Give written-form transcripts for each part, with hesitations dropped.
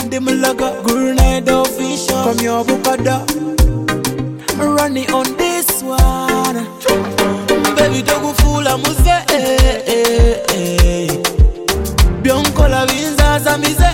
Monday Malaga, Grenade official. From your Bukada, running on this one. Baby, don't go fool, I'm Bianco la vinza zamize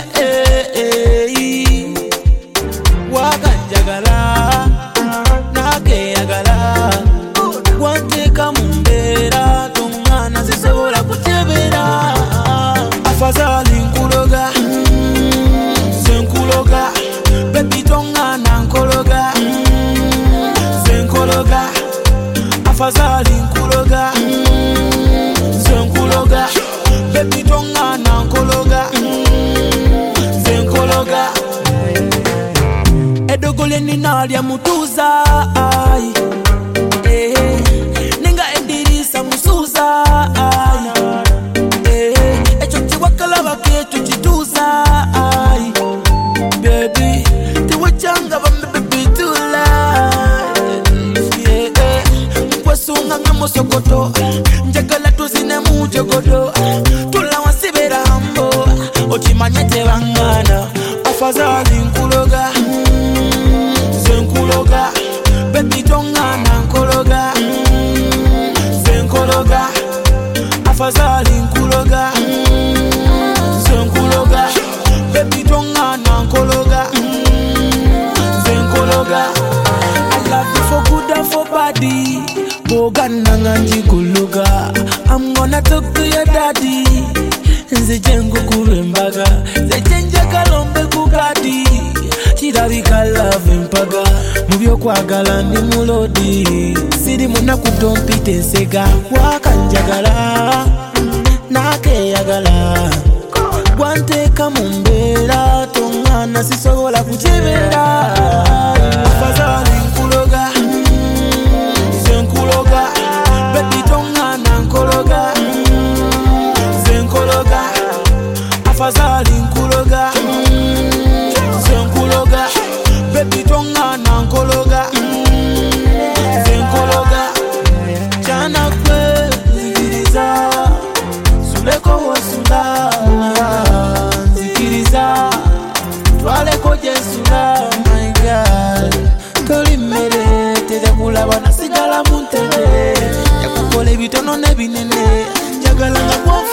Waka jagala Nake yagala Wante kamumbera Tungana zisobola kutebera Afazali nkuloga Zenkuloga Baby tongana nkologa Zenkologa Afazali nkuloga Zenkuloga Baby tongana nkologa Zenkologa Edogole ninalya mutuza Ninga endirisa musuza Echo chiwakalaba ketu chituza Baby tiwachanga baby tula Mkwasunga ngamosokoto Njagala tuzine mujogodo Tula wasibera hambo Ochimanyete wangana Afazali nkuloga Zenkuloga Baby tongana nkologa Zenkologa Afazali nkuloga Zenkuloga Baby tongana nkologa Zenkologa I love you for good and for body Bogana nganji kuluga I'm gonna talk to your daddy Nze jengu kurembaga Nze jenja kalombe kugadi Chirabika love mpaga Mubyo kwagala ndi mulodi Siri muna kudompite nsega Wakanjagala Nake yagala Gwanteka mumbera Tongana sisobola kuchebera Afazali nkuloga Zenkuloga Baby tongana nkologa Zenkologa Afazali nkuloga Zenkologa Baby tongana nkologa Zenkologa Chana kwe zikiriza Suleko wasula Zikiriza Twaleko jesula My God Toli mere Tete kulaba nasigala muntene Yakukole bitono nebinene Jagala nga